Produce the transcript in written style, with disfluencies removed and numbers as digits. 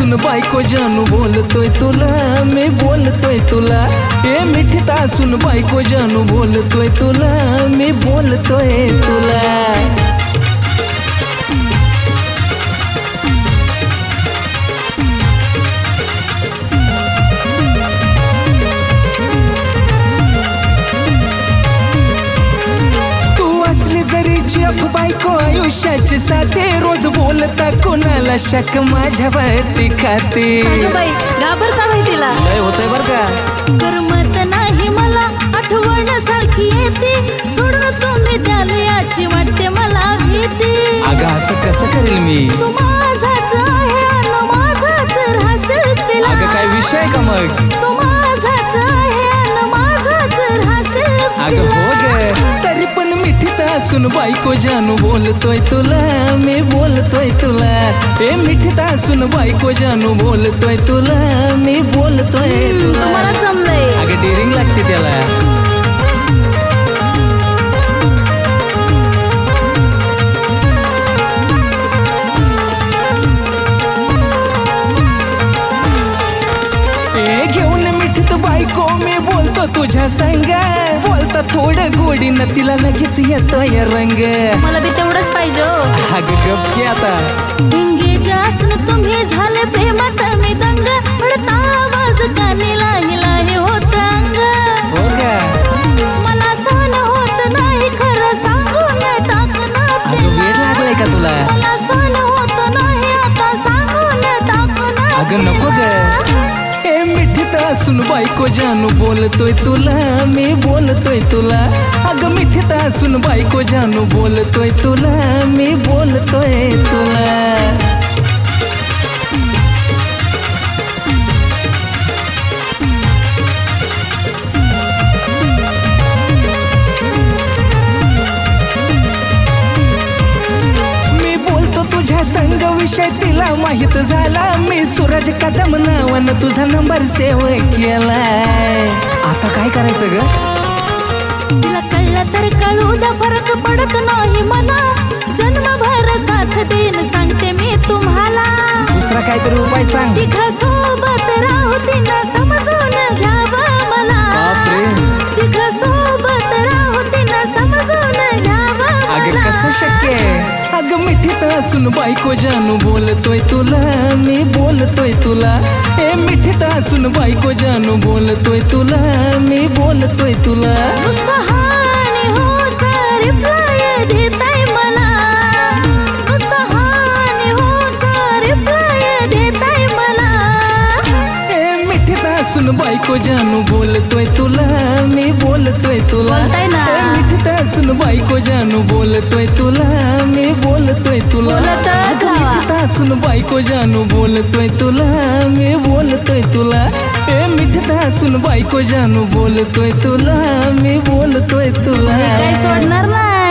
तासून बायको जानू बोलतोय तुला, मी बोलतोय तुला. ए मिठी तासून बायको जानू बोलतोय तुला, मी बोलतोय तुला. बायको आयुष्याची साथे, रोज बोलता कोणाला शक माझ्यावरती खाते. बाई घाबरता बाई तिला लय होतंय बर का. करमत नाही मला आठवण सारखी येते, सोडून तुम्ही त्याला याची वाटते मला भीती. अगं असं कसं करेल मी, तू माझाच आहे आणि माझाच राहशील तिला. अगं काय विषय का मग, तू माझाच आहे आणि माझाच राहशील. अगं हो ग, तरी पण मिठीत असून बायको जानू बोलतोय तुला, मी बोलतोय तुला. ए मिठीत असून बायको जानू बोलतोय तुला, मी बोलतोय तुला. मला जमलंय. अगं डेअरिंग लागते त्याला. घेऊन मिठीत बायको मी बोलतो तुझ्या संग, बोलता थोडं गोडीनं तिला लगेच येतोय रंग. मला बी तेवढंच पाहिजे. अगं गप की आता. इंगेज असून तुम्ही झाले प्रेमात मी दंग, पडता आवाज कानी लाही लाही होत अंग. हो का, मला सहन होत नाही खरं सांगून टाकणार. अगं वेळ लागलाय का तुला. मला सहन होत नाही आता सांगून टाकणार. अगं नको ग. ए मिठीत असून बायको जानू बोलतोय तुला, मी बोलतोय तुला. अगं मिठीत असून बायको जानू बोलतोय तुला, मी बोलतोय तुला. संग विषय तिला माहित झाला, मी सूरज कदम नावानं तुझा नंबर सेव केलाय. आता काय करायचं ग, तिला कळलं तर कळू द्या, फरक पडत नाही मला. जन्मभर साथ देईन सांगते मी तुम्हाला. दुसरा काहीतरी उपाय सांग. तिघा सोबत राहू तिनं समजून घ्यावं मला. तिघा सोबत राहू तिनं समजून घ्यावं. अगं कसं शक्य आहे. अगं मिठीत असून बायको जानू बोलतोय तुला, मी बोलतोय तुला. ए मिठीत असून बायको जानू बोलतोय तुला, मी बोलतोय तुला. नुसतं हानी होचा रिप्लाय देताय मला. नुसतं हानी होचा रिप्लाय देताय मला. ए मिठीत असून बायको जानू बोलतोय तुला, मी बोलतोय तुला. बोलताय ना. ए मिठीत असून बायको जानू बोलतोय तुला, मी बोलतोय तुला. बोलतच राहा. मिठीत असून बायको जानू बोलतोय तुला, मी बोलतोय तुला. ए मिठीत असून बायको जानू बोलतोय तुला, मी बोलतोय तुला. काय सोडणार ना.